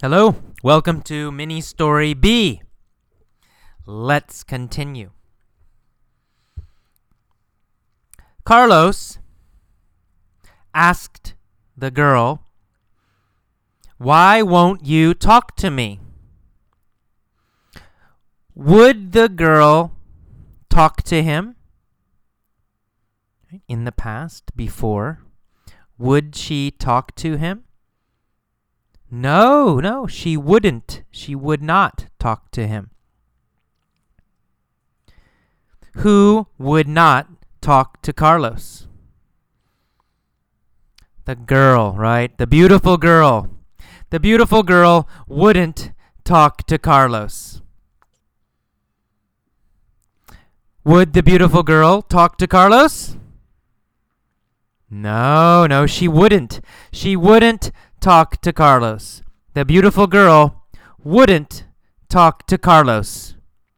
Hello, welcome to Mini Story B. Let's continue. Carlos asked the girl, "Why won't you talk to me?" Would the girl talk to him? In the past, before, would she talk to him? No, she wouldn't. She would not talk to him. Who would not talk to Carlos? The girl, right? The beautiful girl. The beautiful girl wouldn't talk to Carlos. Would the beautiful girl talk to Carlos? No, she wouldn't. She wouldn't talk to Carlos. The beautiful girl wouldn't talk to Carlos.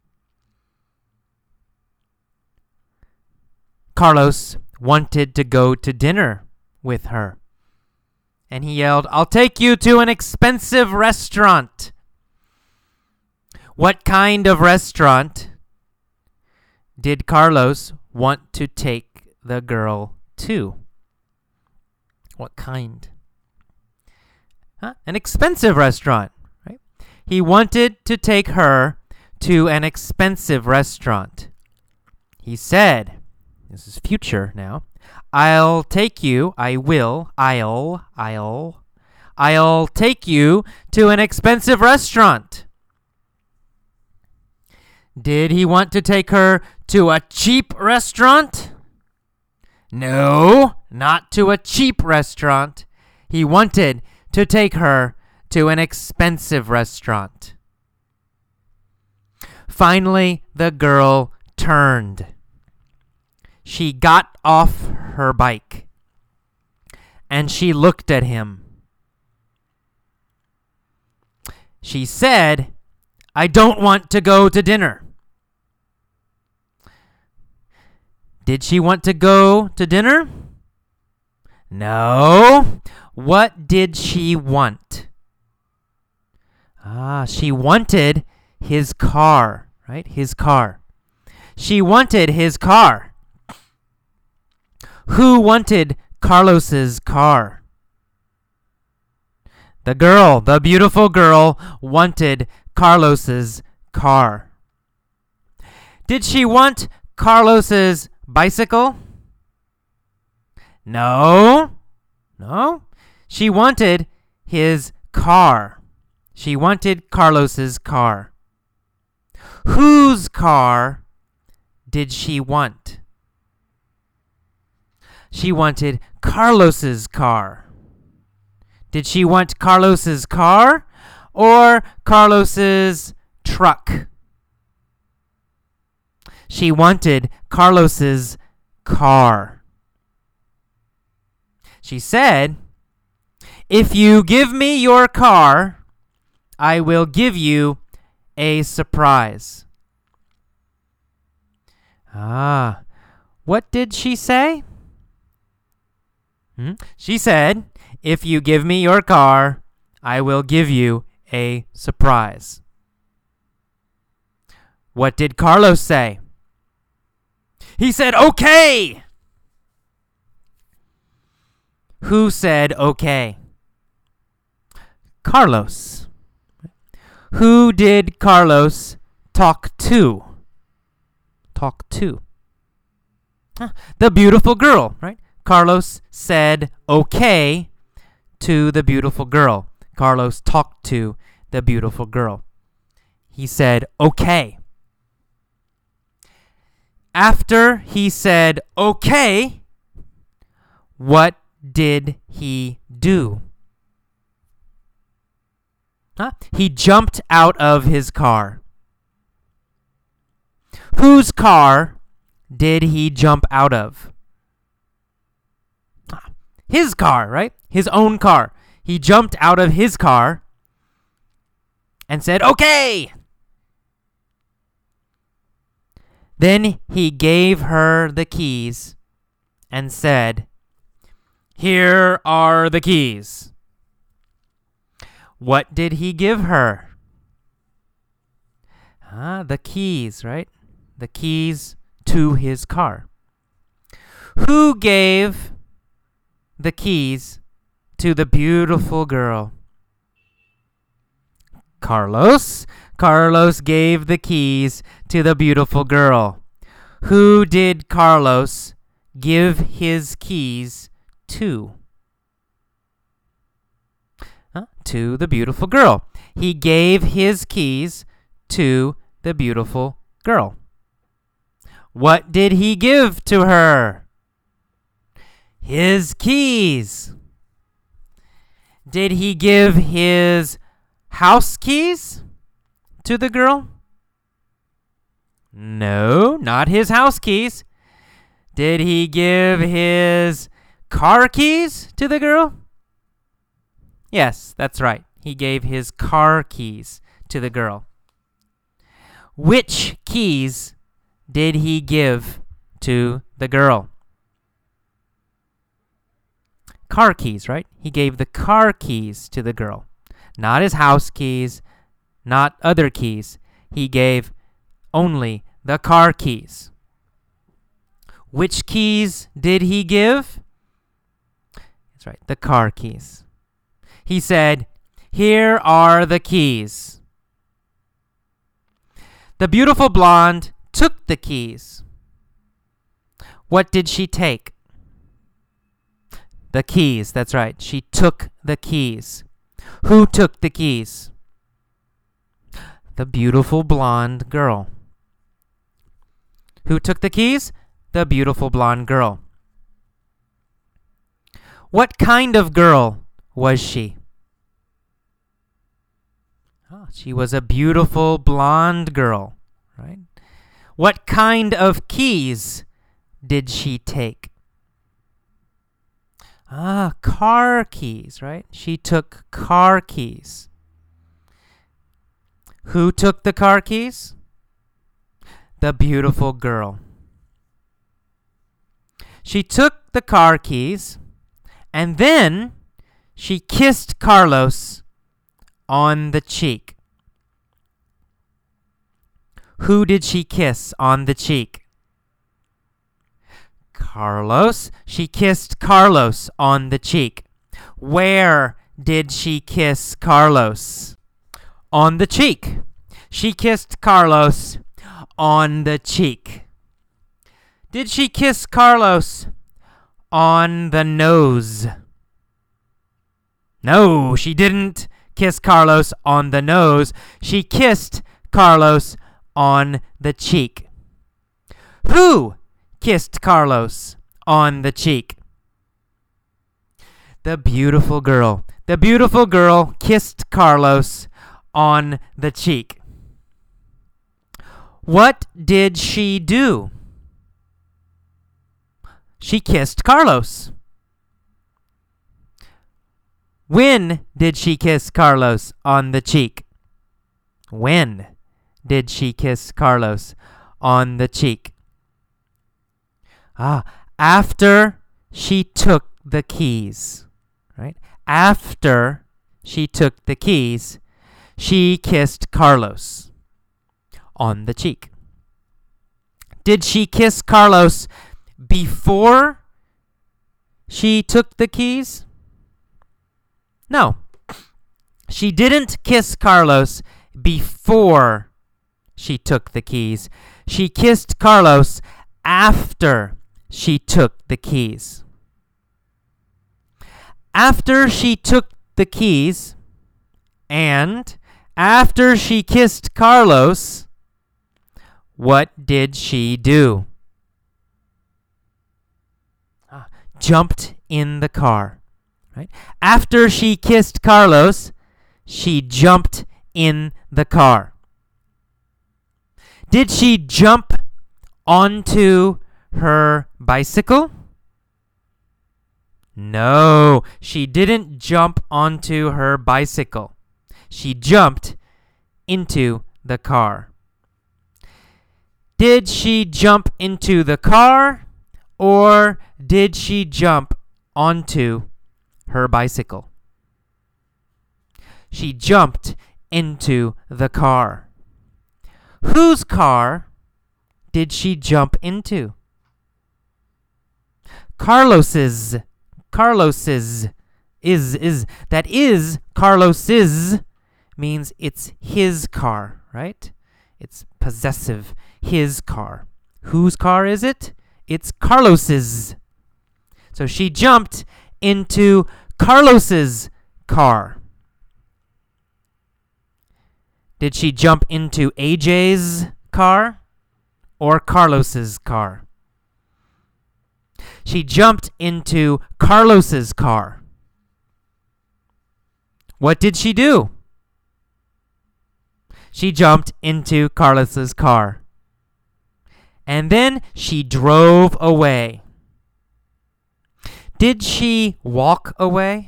Carlos wanted to go to dinner with her. And he yelled, "I'll take you to an expensive restaurant." What kind of restaurant did Carlos want to take the girl to? What kind? An expensive restaurant, right? He wanted to take her to an expensive restaurant. He said, this is future now, I'll take you to an expensive restaurant. Did he want to take her to a cheap restaurant? No, not to a cheap restaurant. He wanted to take her to an expensive restaurant. Finally, the girl turned. She got off her bike and she looked at him. She said, "I don't want to go to dinner." Did she want to go to dinner? No. What did she want? She wanted his car, right? His car. She wanted his car. Who wanted Carlos's car? The girl, the beautiful girl, wanted Carlos's car. Did she want Carlos's bicycle? No. She wanted his car. She wanted Carlos's car. Whose car did she want? She wanted Carlos's car. Did she want Carlos's car or Carlos's truck? She wanted Carlos's car. She said, "If you give me your car, I will give you a surprise." What did she say? She said, "If you give me your car, I will give you a surprise." What did Carlos say? He said, "Okay." Who said okay? Carlos. Who did Carlos talk to? The beautiful girl, right? Carlos said okay to the beautiful girl. Carlos talked to the beautiful girl. He said okay. After he said okay, what did he do? He jumped out of his car. Whose car did he jump out of? His car, right? His own car. He jumped out of his car and said, "Okay." Then he gave her the keys and said, "Here are the keys. What did he give her? The keys, right? The keys to his car. Who gave the keys to the beautiful girl? Carlos. Carlos gave the keys to the beautiful girl. Who did Carlos give his keys to? To the beautiful girl. He gave his keys to the beautiful girl. What did he give to her? His keys. Did he give his house keys to the girl? No, not his house keys. Did he give his car keys to the girl? Yes, that's right. He gave his car keys to the girl. Which keys did he give to the girl? Car keys, right? He gave the car keys to the girl. Not his house keys, not other keys. He gave only the car keys. Which keys did he give? That's right, the car keys. He said, "Here are the keys." The beautiful blonde took the keys. What did she take? The keys, that's right. She took the keys. Who took the keys? The beautiful blonde girl. Who took the keys? The beautiful blonde girl. What kind of girl was she? She was a beautiful blonde girl, right? What kind of keys did she take? Car keys, right? She took car keys. Who took the car keys? The beautiful girl. She took the car keys, and then she kissed Carlos on the cheek. Who did she kiss on the cheek? Carlos. She kissed Carlos on the cheek. Where did she kiss Carlos? On the cheek. She kissed Carlos on the cheek. Did she kiss Carlos on the nose? No, she didn't kiss Carlos on the nose. She kissed Carlos on the cheek. Who kissed Carlos on the cheek? The beautiful girl. The beautiful girl kissed Carlos on the cheek. What did she do? She kissed Carlos. When did she kiss Carlos on the cheek? When did she kiss Carlos on the cheek? After she took the keys, right? After she took the keys, she kissed Carlos on the cheek. Did she kiss Carlos before she took the keys? No. She didn't kiss Carlos before she took the keys. She kissed Carlos after she took the keys. After she took the keys and after she kissed Carlos, what did she do? Jumped in the car, right? After she kissed Carlos, she jumped in the car. Did she jump onto her bicycle? No, she didn't jump onto her bicycle. She jumped into the car. Did she jump into the car or did she jump onto her bicycle? She jumped into the car. Whose car did she jump into? Carlos's. Carlos's. That is Carlos's means it's his car, right? It's possessive. His car. Whose car is it? It's Carlos's. So she jumped into Carlos's car. Did she jump into AJ's car or Carlos's car? She jumped into Carlos's car. What did she do? She jumped into Carlos's car. And then she drove away. Did she walk away?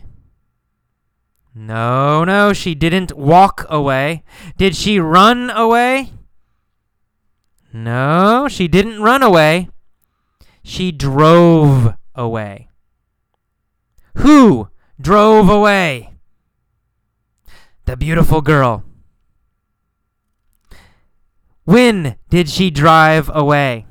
No, she didn't walk away. Did she run away? No, she didn't run away. She drove away. Who drove away? The beautiful girl. When did she drive away?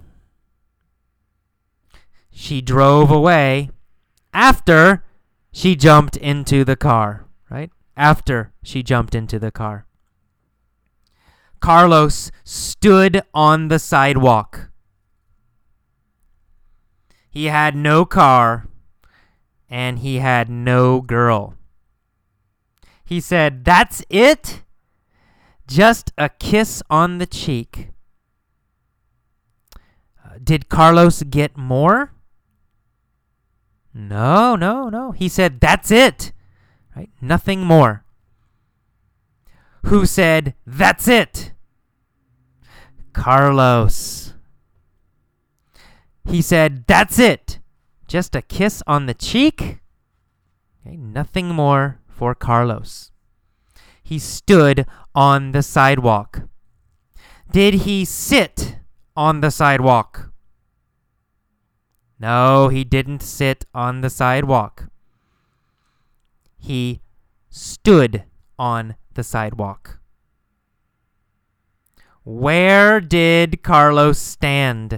She drove away after she jumped into the car, right? After she jumped into the car. Carlos stood on the sidewalk. He had no car and he had no girl. He said, "That's it? Just a kiss on the cheek." Did Carlos get more? No. He said, "That's it." Right? Nothing more. Who said, "That's it"? Carlos. He said, "That's it. Just a kiss on the cheek." Okay, nothing more for Carlos. He stood on the sidewalk. Did he sit on the sidewalk? No, he didn't sit on the sidewalk. He stood on the sidewalk. Where did Carlos stand?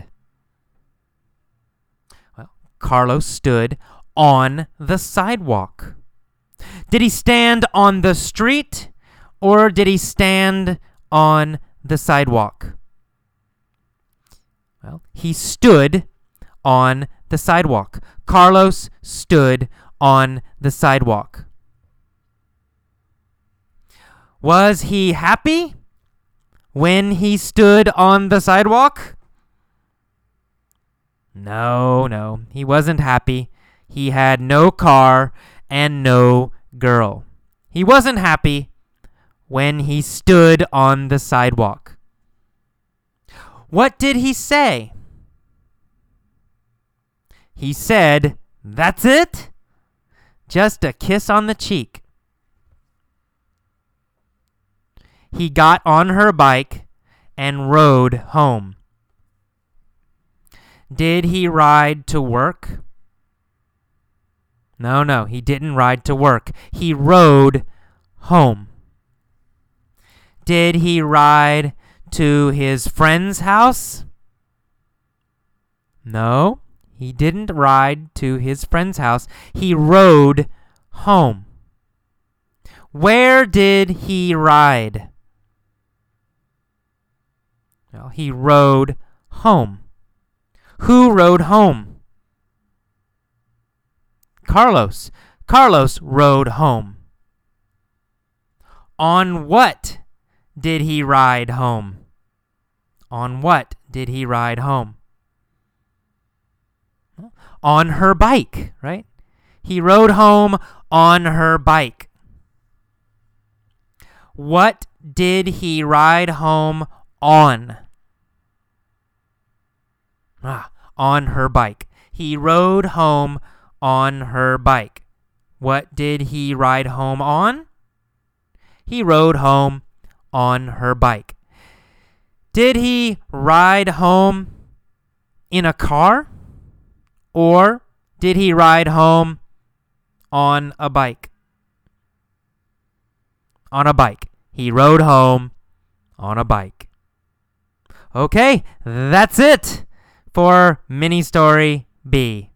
Well, Carlos stood on the sidewalk. Did he stand on the street or did he stand on the sidewalk? Well, he stood on the sidewalk. Carlos stood on the sidewalk. Was he happy when he stood on the sidewalk? No, he wasn't happy. He had no car and no girl. He wasn't happy when he stood on the sidewalk. What did he say? He said, "That's it? Just a kiss on the cheek." He got on her bike and rode home. Did he ride to work? No, he didn't ride to work. He rode home. Did he ride to his friend's house? No, he didn't ride to his friend's house. He rode home. Where did he ride? Well, he rode home. Who rode home? Carlos. Carlos rode home. On what did he ride home? On what did he ride home? On her bike, right? He rode home on her bike. What did he ride home on? On her bike. He rode home on her bike. What did he ride home on? He rode home on her bike. Did he ride home in a car? Or did he ride home on a bike? on a bike. He rode home on a bike. Okay, that's it for mini story B.